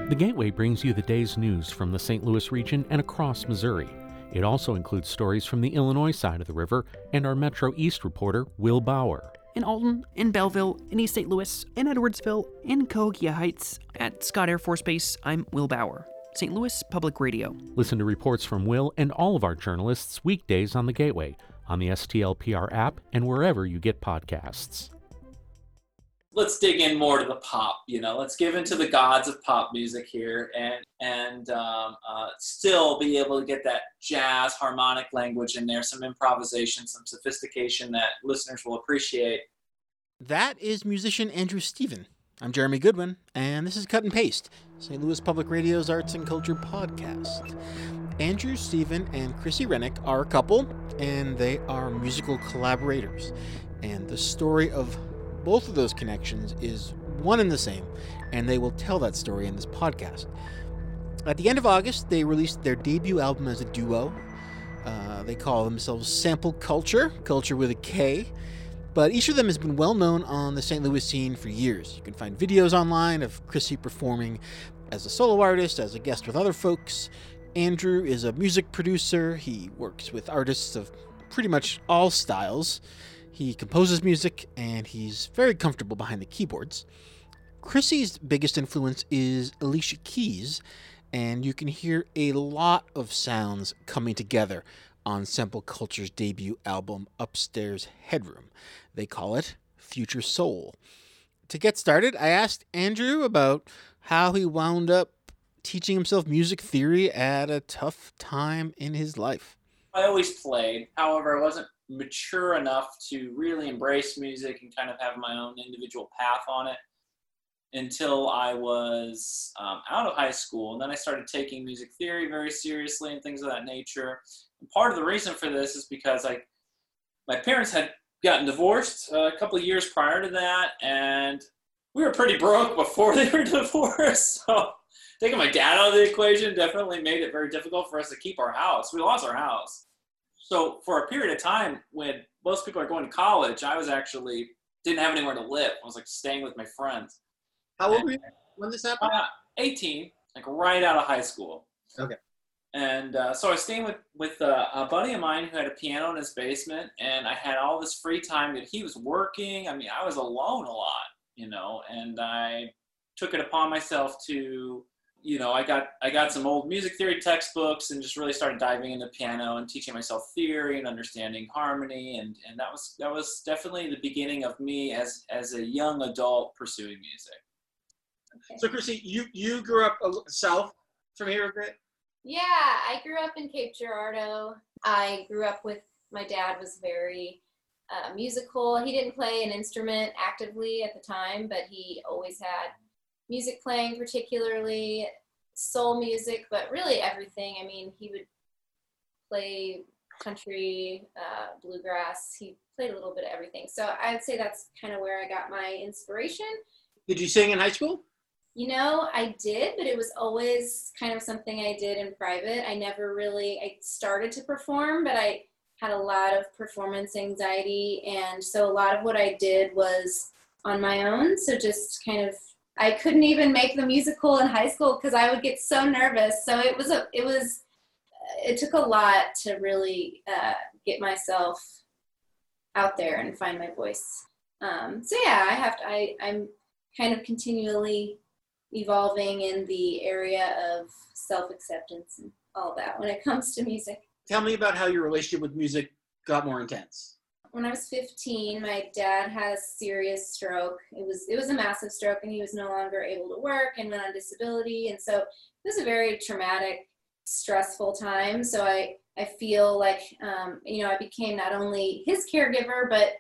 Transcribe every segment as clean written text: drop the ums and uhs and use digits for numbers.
The Gateway brings you the day's news from the St. Louis region and across Missouri. It also includes stories from the Illinois side of the river and our Metro East reporter, Will Bauer. In Alton, in Belleville, in East St. Louis, in Edwardsville, in Cahokia Heights, at Scott Air Force Base, I'm Will Bauer, St. Louis Public Radio. Listen to reports from Will and all of our journalists weekdays on The Gateway, on the STLPR app, and wherever you get podcasts. Let's dig in more to the pop, let's give into the gods of pop music here and still be able to get that jazz harmonic language in there, some improvisation, some sophistication that listeners will appreciate. That is musician Andrew Steven. I'm Jeremy Goodwin, and this is Cut and Paste, St. Louis Public Radio's arts and culture podcast. Andrew Steven and Chrissy Rennick are a couple, and they are musical collaborators. And the story of both of those connections is one and the same, and they will tell that story in this podcast. At the end of August, they released their debut album as a duo. They call themselves Sample Culture with a K, but each of them has been well known on the St. Louis scene for years. You can find videos online of Chrissy performing as a solo artist, as a guest with other folks. Andrew is a music producer. He works with artists of pretty much all styles. He composes music, and he's very comfortable behind the keyboards. Chrissy's biggest influence is Alicia Keys, and you can hear a lot of sounds coming together on Sample Culture's debut album, Upstairs Headroom. They call it Future Soul. To get started, I asked Andrew about how he wound up teaching himself music theory at a tough time in his life. I always played. However, I wasn't mature enough to really embrace music and kind of have my own individual path on it until I was out of high school. And then I started taking music theory very seriously and things of that nature. And part of the reason for this is because my parents had gotten divorced a couple of years prior to that, and we were pretty broke before they were divorced. So taking my dad out of the equation definitely made it very difficult for us to keep our house. We lost our house. So for a period of time when most people are going to college, I was actually didn't have anywhere to live. I was staying with my friends. How old were you when this happened? 18, right out of high school. Okay. And so I was staying with a buddy of mine who had a piano in his basement, and I had all this free time that he was working. I mean, I was alone a lot, and I took it upon myself to, I got some old music theory textbooks and just really started diving into piano and teaching myself theory and understanding harmony. And that was definitely the beginning of me as a young adult pursuing music. Okay. So Chrissy, you grew up south from here a bit? Yeah, I grew up in Cape Girardeau. I grew up with, my dad was very musical. He didn't play an instrument actively at the time, but he always had music playing, particularly soul music, but really everything. I mean, he would play country, bluegrass. He played a little bit of everything. So I'd say that's kind of where I got my inspiration. Did you sing in high school? I did, but it was always kind of something I did in private. I started to perform, but I had a lot of performance anxiety. And so a lot of what I did was on my own. So just kind of, I couldn't even make the musical in high school because I would get so nervous. So it took a lot to really get myself out there and find my voice. So yeah, I'm kind of continually evolving in the area of self-acceptance and all that when it comes to music. Tell me about how your relationship with music got more intense. When I was 15, my dad had a serious stroke. It was a massive stroke, and he was no longer able to work and went on disability. And so it was a very traumatic, stressful time. So I feel like, I became not only his caregiver, but,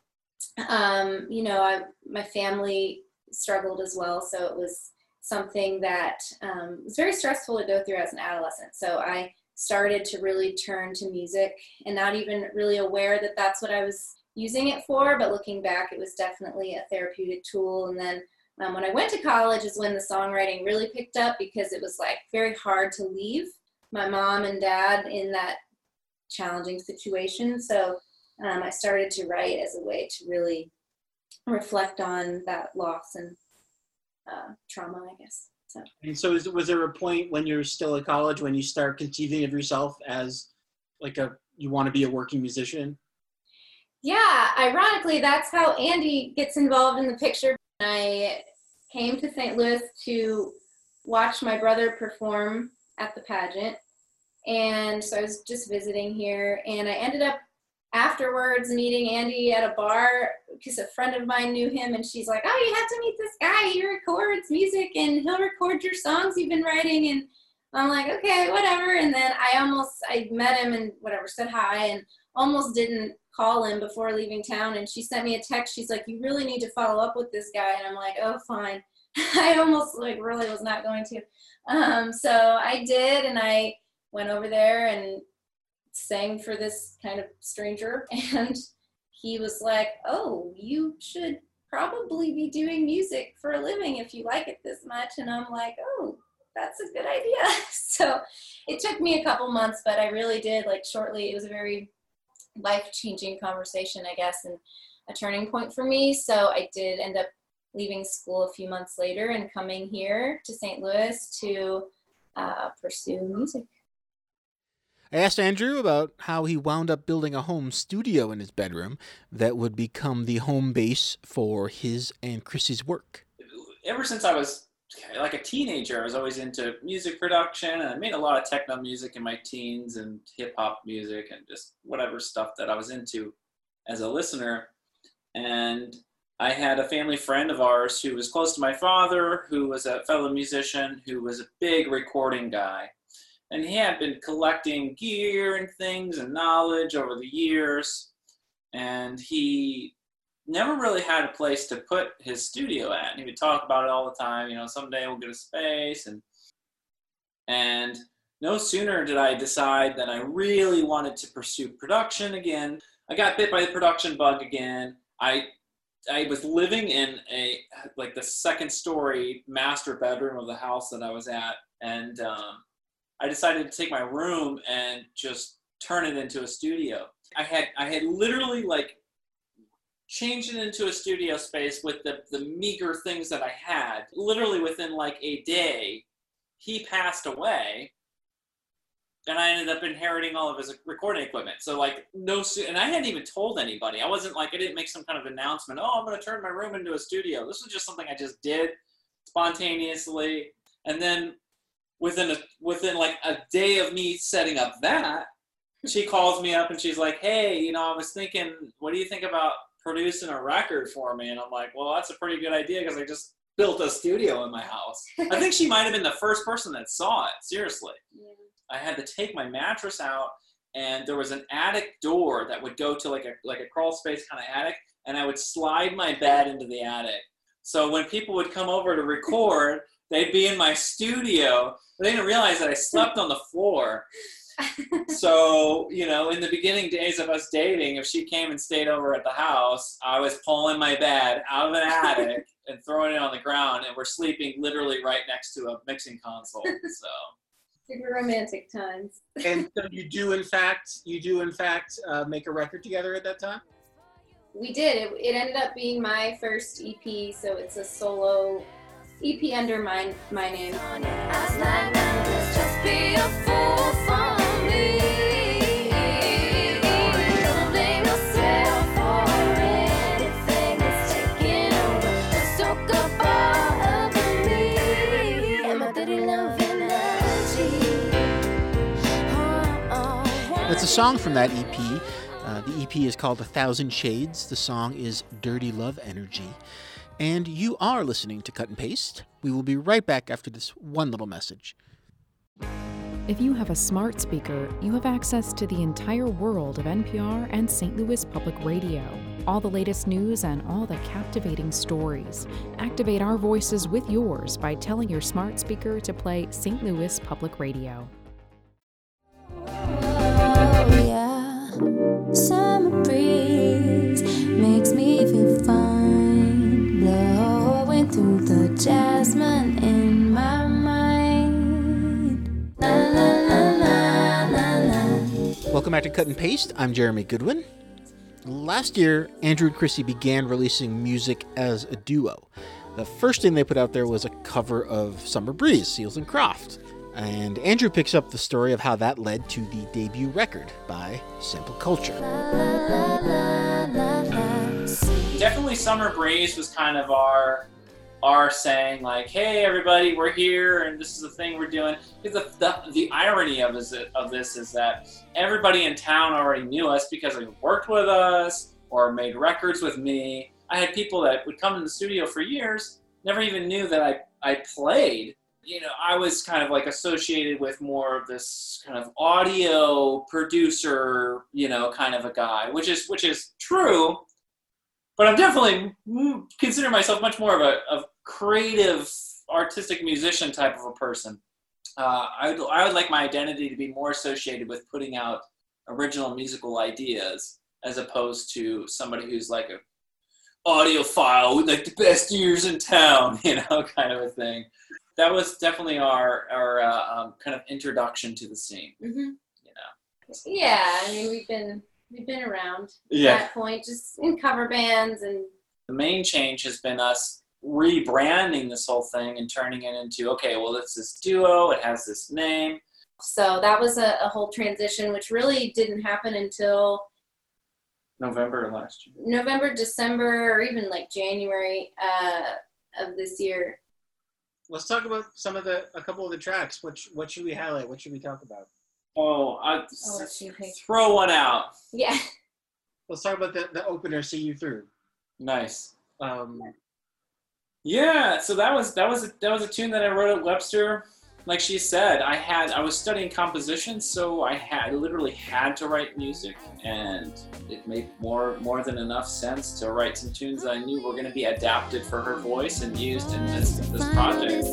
my family struggled as well. So it was something that was very stressful to go through as an adolescent. So I started to really turn to music and not even really aware that that's what I was using it for, but looking back, it was definitely a therapeutic tool. And then when I went to college is when the songwriting really picked up, because it was very hard to leave my mom and dad in that challenging situation. So I started to write as a way to really reflect on that loss and trauma, I guess. And so was there a point when you're still at college when you start conceiving of yourself as you want to be a working musician? Yeah, ironically, that's how Andy gets involved in the picture. I came to St. Louis to watch my brother perform at the pageant. And so I was just visiting here, and I ended up afterwards meeting Andy at a bar because a friend of mine knew him, and she's like, oh, you have to meet this guy. He records music, and he'll record your songs you've been writing. And I'm like, okay, whatever. And then I met him and whatever, said hi, and almost didn't call him before leaving town. And she sent me a text. She's like, you really need to follow up with this guy. And I'm like, oh, fine. I almost really was not going to. So I did, and I went over there and sang for this kind of stranger. And he was like, oh, you should probably be doing music for a living if you like it this much. And I'm like, oh, that's a good idea. So it took me a couple months, but I really did, shortly. It was a very life-changing conversation, I guess, and a turning point for me. So I did end up leaving school a few months later and coming here to St. Louis to pursue music. I asked Andrew about how he wound up building a home studio in his bedroom that would become the home base for his and Chrissy's work. Ever since I was like a teenager, I was always into music production, and I made a lot of techno music in my teens and hip-hop music and just whatever stuff that I was into as a listener. And I had a family friend of ours who was close to my father, who was a fellow musician, who was a big recording guy. And he had been collecting gear and things and knowledge over the years. And he never really had a place to put his studio at. And he would talk about it all the time, someday we'll get a space. And no sooner did I decide that I really wanted to pursue production again. I got bit by the production bug again. I was living in the second story master bedroom of the house that I was at. And I decided to take my room and just turn it into a studio. I had literally changed it into a studio space with the meager things that I had. Literally within a day, he passed away, and I ended up inheriting all of his recording equipment. So and I hadn't even told anybody. I wasn't I didn't make some kind of announcement. Oh, I'm going to turn my room into a studio. This was just something I just did spontaneously. And then within a day of me setting up that, she calls me up and she's like, hey, I was thinking, what do you think about producing a record for me? And I'm like, well, that's a pretty good idea because I just built a studio in my house. I think she might have been the first person that saw it, seriously. Yeah. I had to take my mattress out, and there was an attic door that would go to like a crawl space kind of attic, and I would slide my bed into the attic. So when people would come over to record, they'd be in my studio. They didn't realize that I slept on the floor. So, in the beginning days of us dating, if she came and stayed over at the house, I was pulling my bed out of an attic and throwing it on the ground, and we're sleeping literally right next to a mixing console. So super romantic times. And so you do in fact make a record together at that time? We did. It ended up being my first EP, so it's a solo EP under my name. It's a song from that EP. The EP is called 1,000 Shades. The song is Dirty Love Energy. And you are listening to Cut and Paste. We will be right back after this one little message. If you have a smart speaker, you have access to the entire world of NPR and St. Louis Public Radio. All the latest news and all the captivating stories. Activate our voices with yours by telling your smart speaker to play St. Louis Public Radio. Summer breeze makes me feel fine, blowing through the jasmine in my mind. La, la, la, la, la, la. Welcome back to Cut and Paste. I'm Jeremy Goodwin. Last year, Andrew and Chrissy began releasing music as a duo. The first thing they put out there was a cover of Summer Breeze, Seals and Croft. And Andrew picks up the story of how that led to the debut record by Simple Culture. Definitely Summer Breeze was kind of our saying, like, hey, everybody, we're here, and this is the thing we're doing. Because the irony of this is that everybody in town already knew us because they worked with us or made records with me. I had people that would come in the studio for years, never even knew that I played. You know, I was kind of like associated with more of this kind of audio producer, you know, kind of a guy, which is true. But I'm definitely consider myself much more of a creative, artistic musician type of a person. I would like my identity to be more associated with putting out original musical ideas as opposed to somebody who's like a audiophile with like the best ears in town, you know, kind of a thing. That was definitely our kind of introduction to the scene. Mm-hmm. You know. Yeah, I mean we've been around at Yeah. that point, just in cover bands. And The main change has been us rebranding this whole thing and turning it into, okay, well, it's this duo, it has this name. so that was a whole transition, which really didn't happen until November of last year. November, December, or even like January of this year. Let's talk about a couple of the tracks. What should we highlight? What should we talk about? Let's see, okay. Throw one out. Yeah. Let's talk about the opener, See You Through. Nice. Yeah, so that was a tune that I wrote at Webster. Like she said, I was studying composition, so I literally had to write music, and it made more than enough sense to write some tunes that I knew were going to be adapted for her voice and used in this project.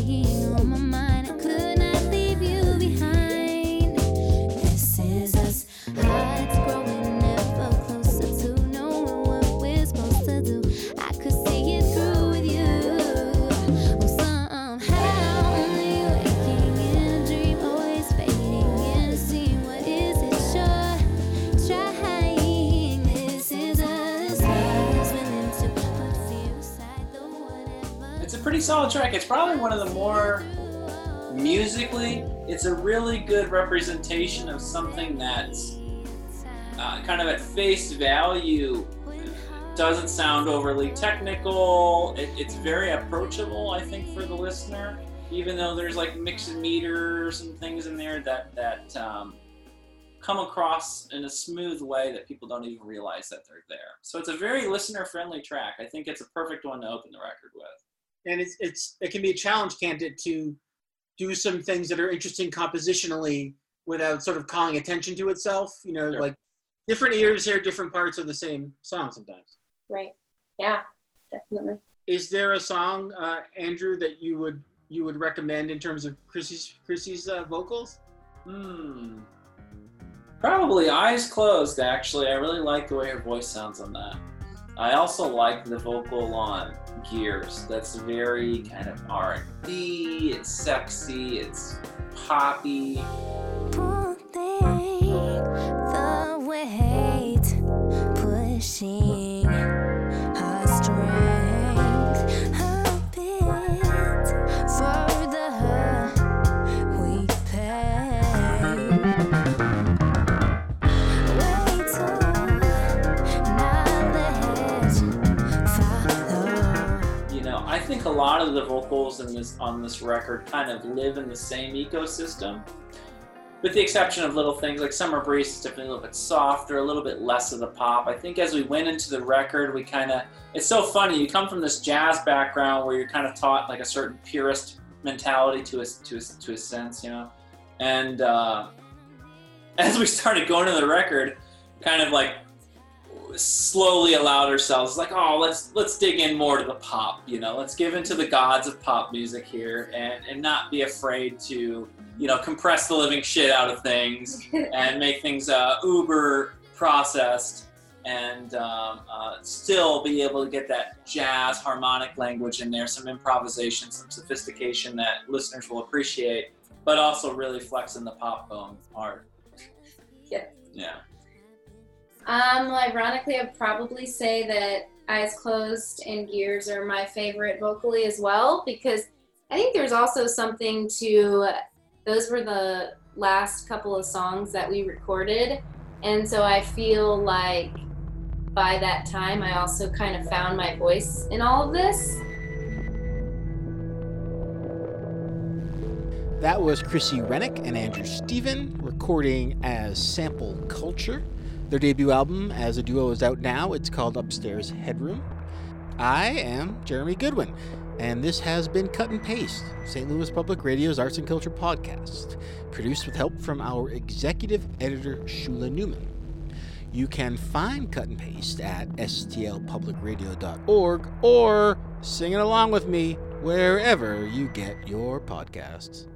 Pretty solid track. It's probably one of the more musically, it's a really good representation of something that's kind of at face value doesn't sound overly technical. It's very approachable, I think, for the listener, even though there's like mixed meters and things in there that come across in a smooth way that people don't even realize that they're there. So it's a very listener-friendly track. I think it's a perfect one to open the record with. And it can be a challenge, can't it, to do some things that are interesting compositionally without sort of calling attention to itself. You know, Sure. Like different ears hear different parts of the same song sometimes. Right. Yeah, definitely. Is there a song, Andrew, that you would recommend in terms of Chrissy's vocals? Probably Eyes Closed, actually. I really like the way her voice sounds on that. I also like the vocal on Gears. That's very kind of R&B, it's sexy, it's poppy. Pulling the weight, pushing our strength a bit further, we pay. Wait till knowledge follow. You know, I think a lot of the vocals on this record kind of live in the same ecosystem, with the exception of little things like Summer Breeze is definitely a little bit softer, a little bit less of the pop. I think as we went into the record, it's so funny, you come from this jazz background where you're kind of taught like a certain purist mentality to a sense, you know, and as we started going to the record, kind of like slowly allowed ourselves like, oh, let's dig in more to the pop, you know, let's give into the gods of pop music here and not be afraid to, you know, compress the living shit out of things and make things uber processed and still be able to get that jazz harmonic language in there, some improvisation, some sophistication that listeners will appreciate, but also really flexing the pop bone hard. Yeah. Yeah. Well, ironically, I'd probably say that Eyes Closed and Gears are my favorite vocally as well, because I think there's also something to, those were the last couple of songs that we recorded, and so I feel like by that time I also kind of found my voice in all of this. That was Chrissy Rennick and Andrew Stephen recording as Sample Culture. Their debut album as a duo is out now. It's called Upstairs Headroom. I am Jeremy Goodwin, and this has been Cut and Paste, St. Louis Public Radio's arts and culture podcast, produced with help from our executive editor, Shula Newman. You can find Cut and Paste at stlpublicradio.org or sing it along with me wherever you get your podcasts.